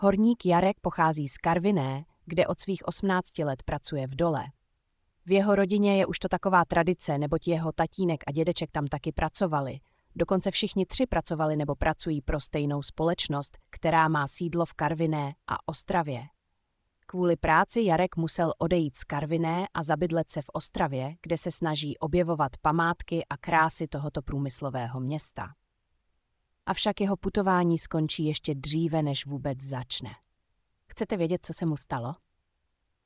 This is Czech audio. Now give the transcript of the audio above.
Horník Jarek pochází z Karviné, kde od svých 18 let pracuje v dole. V jeho rodině je už to taková tradice, neboť jeho tatínek a dědeček tam taky pracovali. Dokonce všichni tři pracovali nebo pracují pro stejnou společnost, která má sídlo v Karviné a Ostravě. Kvůli práci Jarek musel odejít z Karviné a zabydlet se v Ostravě, kde se snaží objevovat památky a krásy tohoto průmyslového města. Avšak jeho putování skončí ještě dříve, než vůbec začne. Chcete vědět, co se mu stalo?